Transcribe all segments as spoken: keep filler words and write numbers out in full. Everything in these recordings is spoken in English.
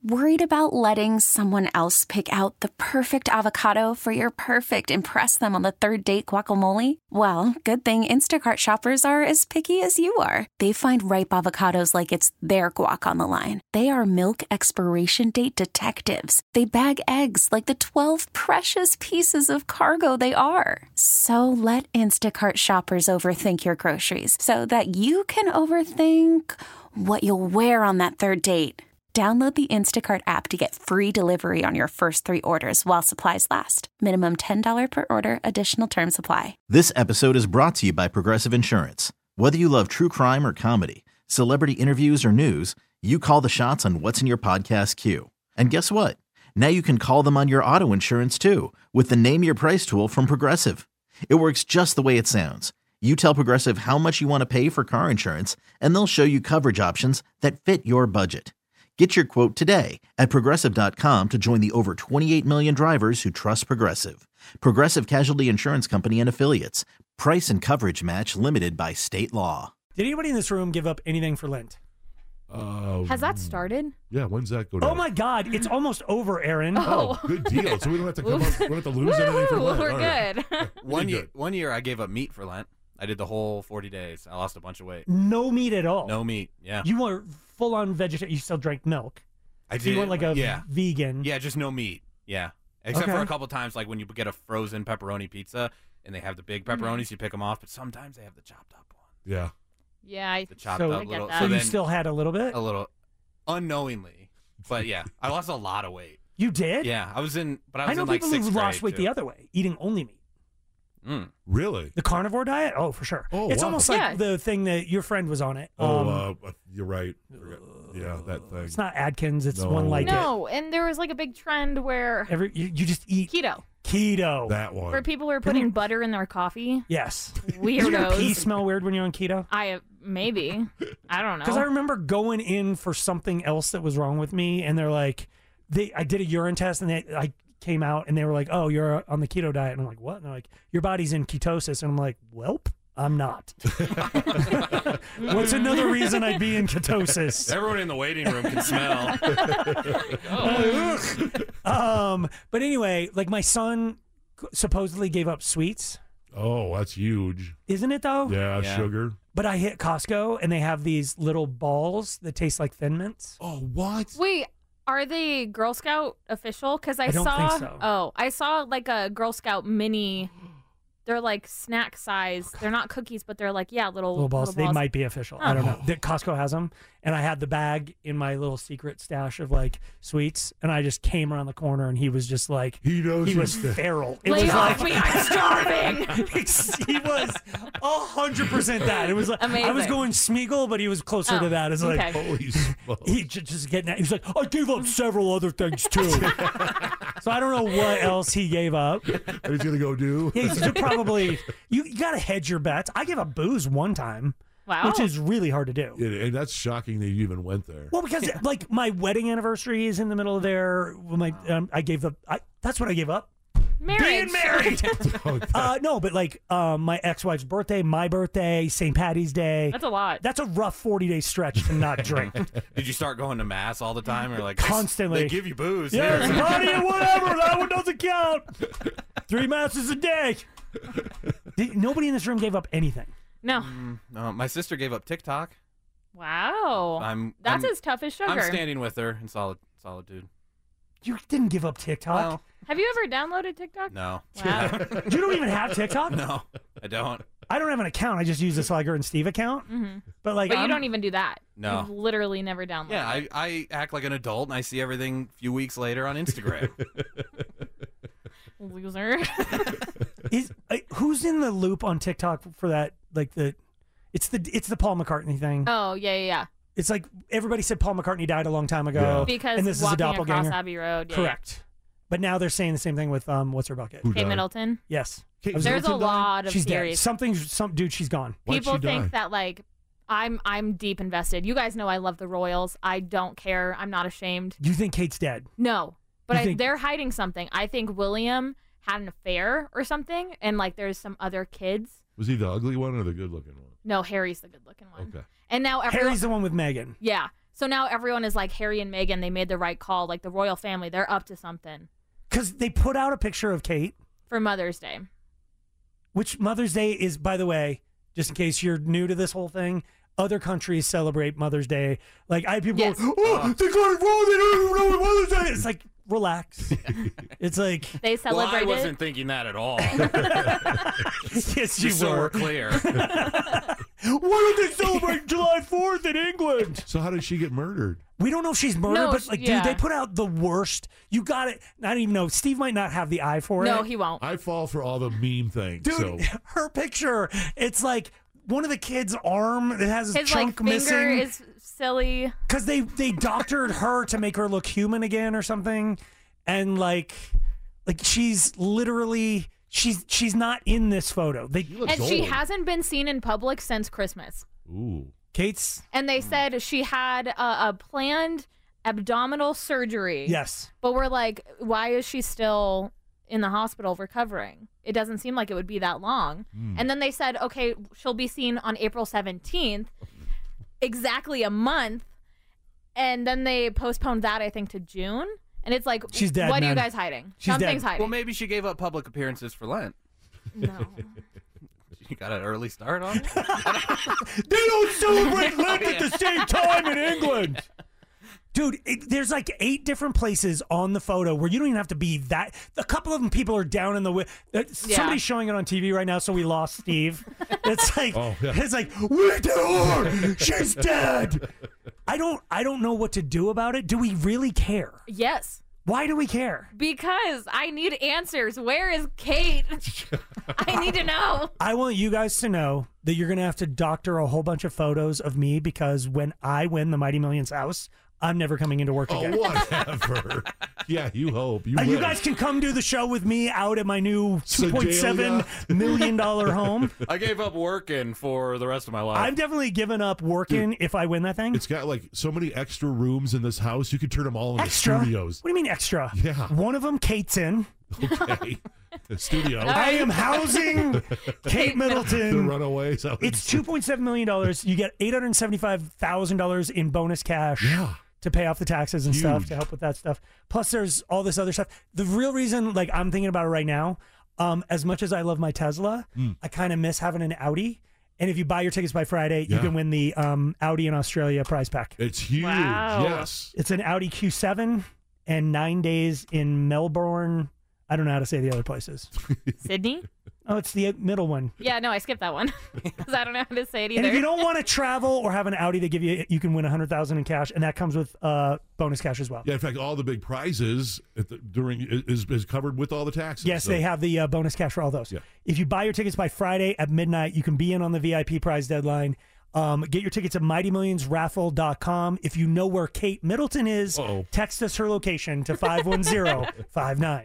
Worried about letting someone else pick out the perfect avocado for your perfect impress them on the third date guacamole? Well, good thing Instacart shoppers are as picky as you are. They find ripe avocados like it's their guac on the line. They are milk expiration date detectives. They bag eggs like the twelve precious pieces of cargo they are. So let Instacart shoppers overthink your groceries so that you can overthink what you'll wear on that third date. Download the Instacart app to get free delivery on your first three orders while supplies last. Minimum ten dollars per order. Additional terms apply. This episode is brought to you by Progressive Insurance. Whether you love true crime or comedy, celebrity interviews or news, you call the shots on what's in your podcast queue. And guess what? Now you can call them on your auto insurance too with the Name Your Price tool from Progressive. It works just the way it sounds. You tell Progressive how much you want to pay for car insurance, and they'll show you coverage options that fit your budget. Get your quote today at Progressive dot com to join the over twenty-eight million drivers who trust Progressive. Progressive Casualty Insurance Company and Affiliates. Price and coverage match limited by state law. Did anybody in this room give up anything for Lent? Uh, Has that started? Yeah, when's that go down? Oh, my God. It's almost over, Aaron. Oh, good deal. So we don't have to come up, we don't have to lose anything for Lent. We're All good. right. One Pretty year, good. one year I gave up meat for Lent. I did the whole forty days. I lost a bunch of weight. No meat at all. No meat. Yeah. You were full-on vegetarian. You still drank milk. I So did. you weren't like a yeah. vegan. Yeah, just no meat. Yeah. Except Okay. for a couple times, like when you get a frozen pepperoni pizza and they have the big pepperonis, you pick them off. But sometimes they have the chopped up one. Yeah. Yeah, I, The chopped So- up I get little. that. So you then still had a little bit? a little unknowingly, but yeah, I lost a lot of weight. You did? Yeah, I was in, but I I, was know in like people sixth who lost grade, weight too. the other way, eating only meat. Mm. Really? The carnivore diet? Oh, for sure. Oh, it's wow. almost like Yeah. the thing that your friend was on it. Oh, Um, uh, you're right. Forget- Yeah, that thing. it's not Atkins. It's No. one like it. no, and there was like a big trend where Every you, you just eat keto, keto. That one. where people were putting butter in their coffee. Yes. Does your pee Weirdos. smell weird when you're on keto? I maybe. I don't know. Because I remember going in for something else that was wrong with me, and they're like, they I did a urine test, and they, I came out, and they were like, "Oh, you're on the keto diet," and I'm like, "What?" And they're like, "Your body's in ketosis," and I'm like, "Welp, I'm not." What's another reason I'd be in ketosis? Everyone in the waiting room can smell. um, but anyway, like my son supposedly gave up sweets, Oh, that's huge. isn't it though? Yeah, Yeah. sugar. But I hit Costco, and they have these little balls that taste like Thin Mints. Oh, what? Wait, are they Girl Scout official? Because I, I don't saw. think so. Oh, I saw like a Girl Scout mini. They're like snack size. They're not cookies, but they're like yeah, little Little balls. little They might be official. I don't know. The Costco has them, and I had the bag in my little secret stash of like sweets, and I just came around the corner, and he was just like, He knows he was he's the- feral. It Lay was off like me! I'm starving. he was a hundred percent that. It was like I was Amazing. going Smeagol, but he was closer Oh, to that. It's like okay. Holy smokes. he j- just getting that. He was like, I gave up several other things too. So I don't know what else he gave up. What he's going to go do? Yeah, he's probably you, you got to hedge your bets. I gave up booze one time, Wow. which is really hard to do. And, and that's shocking that you even went there. Well, because like my wedding anniversary is in the middle of there. My um, I gave up. I, that's what I gave up. Marriage. Being married. uh, no, but like um, my ex-wife's birthday, my birthday, Saint Patty's Day. That's a lot. That's a rough forty day stretch to not drink. Did you start going to mass all the time, or like Constantly. They give you booze. Yes, here. buddy, whatever. That one doesn't count. Three masses a day. Did- Nobody in this room gave up anything. No. No, my sister gave up TikTok. Wow. I'm. That's I'm, as tough as sugar. I'm standing with her in solid solitude. You didn't give up TikTok. Well, Have you ever downloaded TikTok? no. Wow. You don't even have TikTok? No, I don't. I don't have an account. I just use the Sliger and Steve account. hmm But like, But you I'm- don't even do that. No. You've literally never downloaded Yeah, I, it. I act like an adult and I see everything a few weeks later on Instagram. Loser. Is uh, who's in the loop on TikTok for that? Like the, it's the it's the Paul McCartney thing. oh, yeah, yeah, yeah. It's like everybody said Paul McCartney died a long time ago. Because and this is a walking across doppelganger. Abbey Road. Yeah, Correct. But now they're saying the same thing with um, what's her bucket? Who Yeah. Kate died? Middleton. Yes. Kate There's Middleton a died? lot of She's dead. theories. Something, some dude, she's gone. Why'd People she think die? that like I'm I'm deep invested. You guys know I love the Royals. I don't care. I'm not ashamed. You think Kate's dead? No, but You I, think- they're hiding something. I think William had an affair or something, and like there's some other kids. Was he the ugly one or the good looking one? No, Harry's the good-looking one. Okay. And now everyone, Harry's the one with Megan. yeah. So now everyone is like, Harry and Meghan, they made the right call. Like the royal family, they're up to something. Because they put out a picture of Kate. For Mother's Day. Which Mother's Day is, by the way, just in case you're new to this whole thing, other countries celebrate Mother's Day. Like, I have people Yes. go, oh, they got it wrong. They don't even know what Mother's Day is. It's like, relax. It's like, They Well, celebrate I wasn't it. thinking that at all. yes, you Just so were. we're clear. Why don't they celebrate July fourth in England? So how did she get murdered? We don't know if she's murdered, No, but like, yeah. dude, they put out the worst. You got it. I don't even know. Steve might not have the eye for it. No, he won't. I fall for all the meme things. Dude, so her picture, it's like one of the kids' arm that has his His chunk like finger missing. is silly. Because they, they doctored her to make her look human again or something. And like, like she's literally, she's she's not in this photo. They she looks And she old. hasn't been seen in public since Christmas. Ooh. Kate's, And they said she had a, a planned abdominal surgery. yes. But we're like, why is she still in the hospital recovering? It doesn't seem like it would be that long. Hmm. And then they said, okay, she'll be seen on April seventeenth, exactly a month. And then they postponed that, I think, to June. And it's like, She's dead, what are you man. guys hiding? She's Something's dead. hiding. Well, maybe she gave up public appearances for Lent. No. She got an early start on it. They don't celebrate Lent at the same time in England. Dude, it, there's like eight different places on the photo where you don't even have to be that. A couple of them people are down in the. wi- Uh, Yeah. Somebody's showing it on T V right now, so we lost Steve. It's like, Oh, yeah. it's like, we did her. She's dead. I don't, I don't know what to do about it. Do we really care? Yes. Why do we care? Because I need answers. Where is Kate? I need to know. I want you guys to know that you're going to have to doctor a whole bunch of photos of me because when I win the Mighty Millions house, I'm never coming into work Oh, again. whatever. Yeah, you hope. You, Uh, you wish. guys can come do the show with me out at my new two point seven million dollar home. I gave up working for the rest of my life. I'm definitely giving up working if I win that thing. It's got like so many extra rooms in this house. You could turn them all into Extra? studios. What do you mean extra? Yeah. One of them, Kate's in. Okay. The studio. I am housing Kate Kate The Middleton. Runaways. Out in It's two point seven million dollars. You get eight hundred seventy-five thousand dollars in bonus cash. Yeah. To pay off the taxes and stuff, Huge. to help with that stuff. Plus, there's all this other stuff. The real reason, like, I'm thinking about it right now, um, as much as I love my Tesla, Mm. I kind of miss having an Audi. And if you buy your tickets by Friday, you Yeah. can win the um, Audi in Australia prize pack. It's huge. Wow. Yes. It's an Audi Q seven and nine days in Melbourne. I don't know how to say the other places. Sydney? Oh, it's the middle one. Yeah, no, I skipped that one because I don't know how to say it And either. if you don't want to travel or have an Audi, they give you you can win one hundred thousand in cash, and that comes with uh, bonus cash as well. Yeah. In fact, all the big prizes at the, during is is covered with all the taxes. Yes, So- they have the uh, bonus cash for all those. Yeah. If you buy your tickets by Friday at midnight, you can be in on the V I P prize deadline. Um, get your tickets at mighty millions raffle dot com. If you know where Kate Middleton is, Uh-oh. text us her location to five one zero five nine.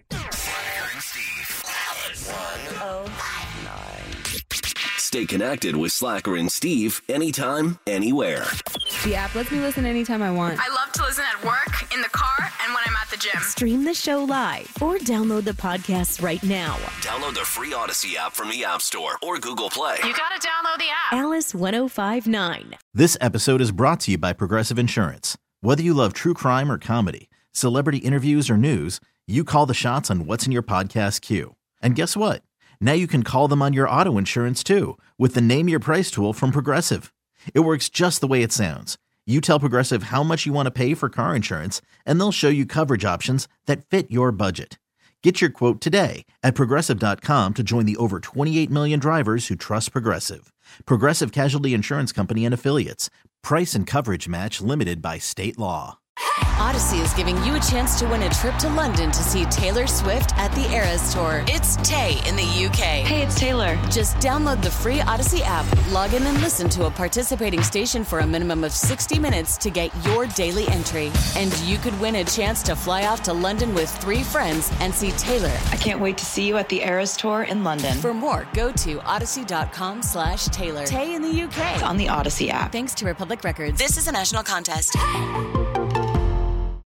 Stay connected with Slacker and Steve anytime, anywhere. The app lets me listen anytime I want. I love to listen at work, in the car, and when I'm at the gym. Stream the show live or download the podcast right now. Download the free Odyssey app from the App Store or Google Play. You gotta download the app. Alice ten fifty-nine. This episode is brought to you by Progressive Insurance. Whether you love true crime or comedy, celebrity interviews or news, you call the shots on what's in your podcast queue. And guess what? Now you can call them on your auto insurance too with the Name Your Price tool from Progressive. It works just the way it sounds. You tell Progressive how much you want to pay for car insurance, and they'll show you coverage options that fit your budget. Get your quote today at progressive dot com to join the over twenty-eight million drivers who trust Progressive. Progressive Casualty Insurance Company and Affiliates. Price and coverage match limited by state law. Odyssey is giving you a chance to win a trip to London to see Taylor Swift at the Eras Tour. It's Tay in the U K. Hey, it's Taylor. Just download the free Odyssey app, log in and listen to a participating station for a minimum of sixty minutes to get your daily entry. And you could win a chance to fly off to London with three friends and see Taylor. I can't wait to see you at the Eras Tour in London. For more, go to odyssey.com slash Taylor. Tay in the U K. It's on the Odyssey app. Thanks to Republic Records. This is a national contest.